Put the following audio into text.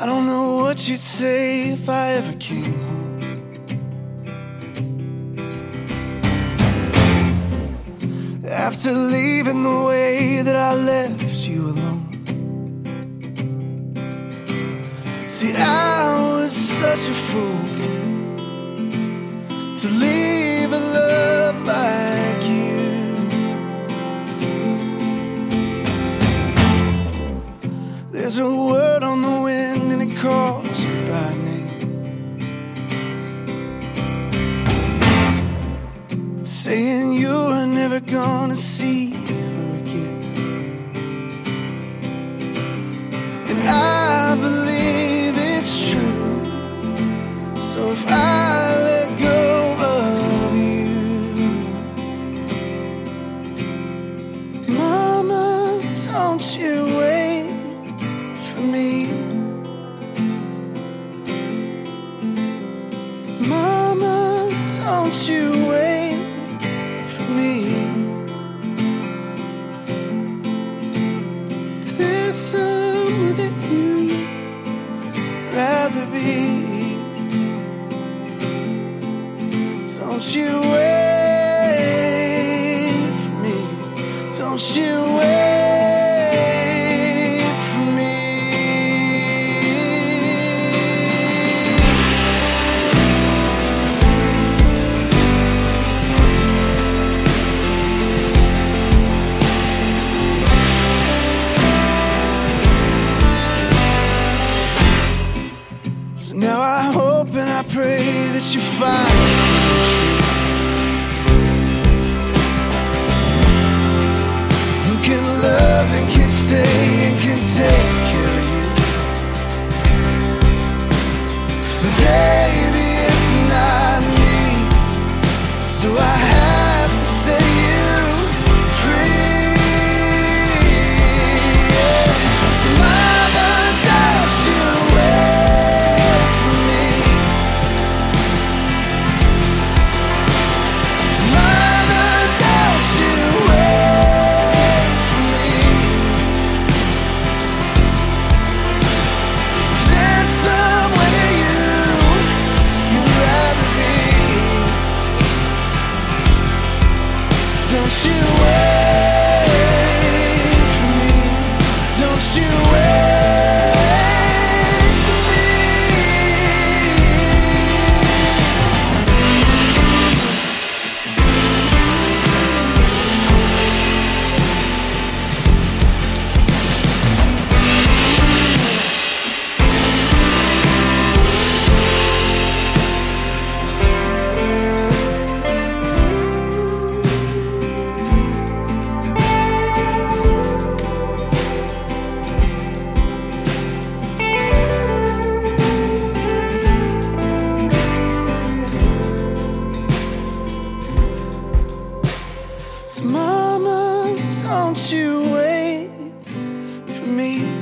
I don't know what you'd say if I ever came home. After leaving the way that I left you alone. See, I was such a fool to leave a love like you. There's a word on the wind and it calls you by name, saying you're never gonna see her again. And I believe it's true. So if I let go of you, Mama, don't you wait for me. Mama, don't you wait for me. If there's somewhere that you'd rather be, don't you wait for me. Don't you wait for me. So now I hope and I pray that you find something true, who can love and can stay and can take care of you. But baby, it's not me, so I have to set you free. Yeah. So mama, don't you wait for me. Mama, don't you wait for me. If there's somewhere that you'd rather be, don't you wait for me. Don't you wait for me. So mama, don't you wait for me.